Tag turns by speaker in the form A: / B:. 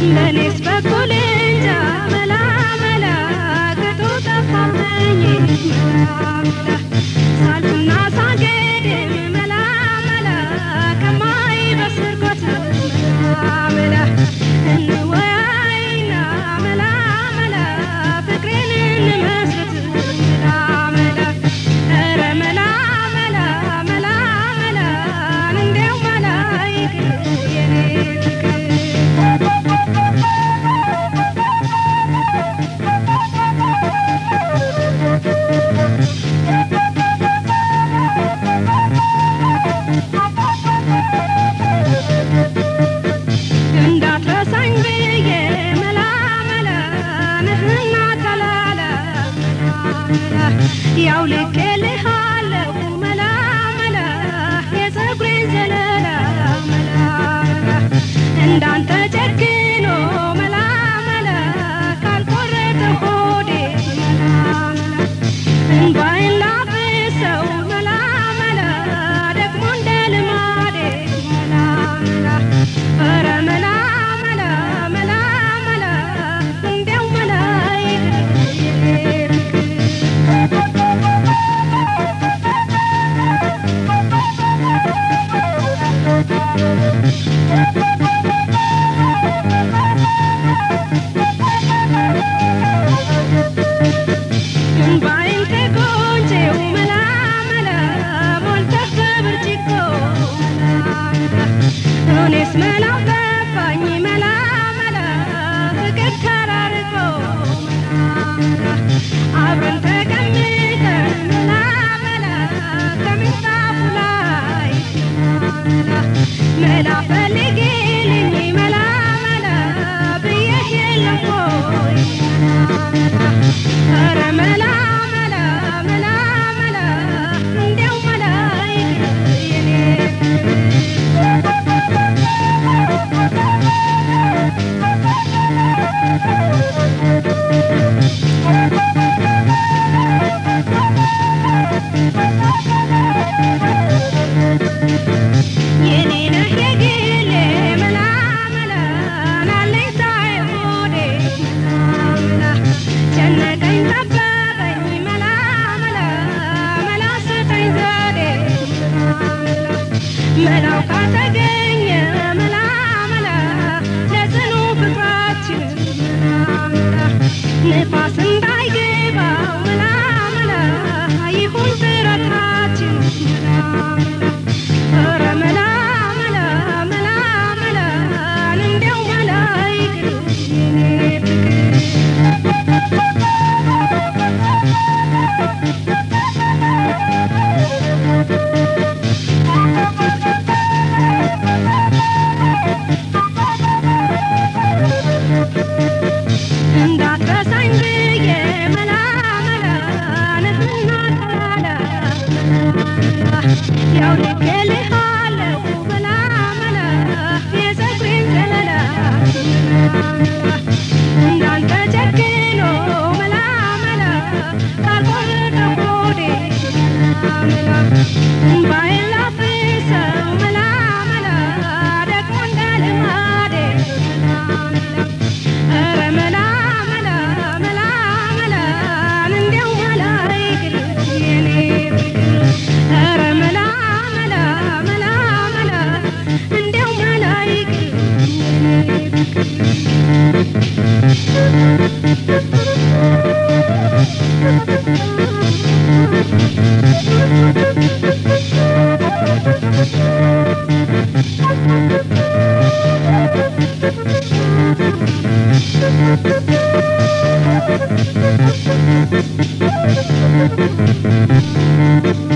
A: በኔስ በኩል እንጃ መላ መላ ከቶ ጠፋብኝ መላ ሳልፍና ሳልገድም መላ መላ ከማይበስርበት መላ እንወያይና መላ መላ ፍቅሬን እንመስረት መላ መላ ኧረ መላ መላ መላ መላ እንደው መላ ይቅር የኔ ፍቅር እንዳትረሳኝ ብዬ መላ መላ ነህና ተላላ ያው ልኬልሃለሁ መላ መላ የፀጉሬን ዘለላ መላ እንዳንተ ጨክኖ መላ መላ ካልቆረጠ ሆዴ መላ እንባዬን ላፍሰው መላ መላ ደግሞ እንደ ልማዴ መላ መላ ኧረ መላ መላ መላ መላ እንደው መላ ይቅር የኔ እንባዬን ተጎንጬው መላ መላ ሞልተህ በብርጭቆ እኔስ መላው ጠፋኝ መላ መላ ፍቅር ተራርቆ መላ አብረን ተቀምጠን መላ መላ ከምንጣፉ ላይ መላ ፈልጊልኝ መላ መላ ብዬሽ የለም ወይ ኧረ መላ መላ መላ መላ እንደው መላ ይቅር የኔ የኔ ነህ የግሌ መላ መላ ናለኝ ሳይሆዴ መላ ጨነቀኝ ጠበበኝ መላ መላ መላ ስጠኝ ዘዴ መላው ካተገኘ መላ መላ ለጽኑ ፍቅራችን መላ ንፋስ እንዳይገባው መላ መላ ይሁን ጥረታችን ኧረ መላ መላ መላ መላ እንደው መላ ይቅር የኔ እንዳትረሳኝ ብዬ መላ መላ ነህና ተላላ ያው ልኬልሃለሁ መላ መላ የፀጉሬን ዘለላ እንዳንተ ጨክኖ መላ መላ ካልቆረጠ ሆዴ መላ እንባዬን ላፍሰው መላ መላ ደግሞ እንደ ልማዴ መላ ኧረ መላ መላ መላ መላ እንደው መላ ይቅር የኔ ፍቅር ኧረ መላ መላ መላ መላ እንደው መላ ይቅር የኔ ፍቅር